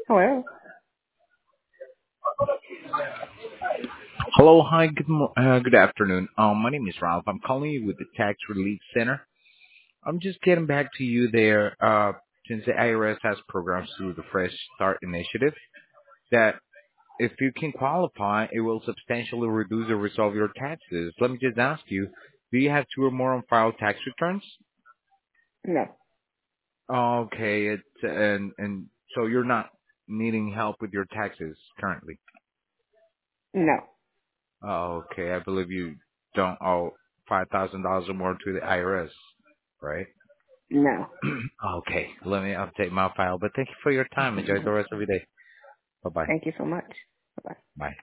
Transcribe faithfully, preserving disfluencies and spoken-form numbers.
Hello. Hello. Hi, good mo- uh, good afternoon. Um, my name is Ralph. I'm calling you with the Tax Relief Center. I'm just getting back to you there, uh, since the I R S has programs through the Fresh Start Initiative that if you can qualify, it will substantially reduce or resolve your taxes. Let me just ask you, do you have two or more on file tax returns? No. Okay, it's, and, and so you're not needing help with your taxes currently. No. Okay, I believe you don't owe five thousand dollars or more to the I R S, right? No. Okay, let me update my file. But thank you for your time. Enjoy the rest of your day. Bye-bye. Thank you so much. Bye bye. Bye.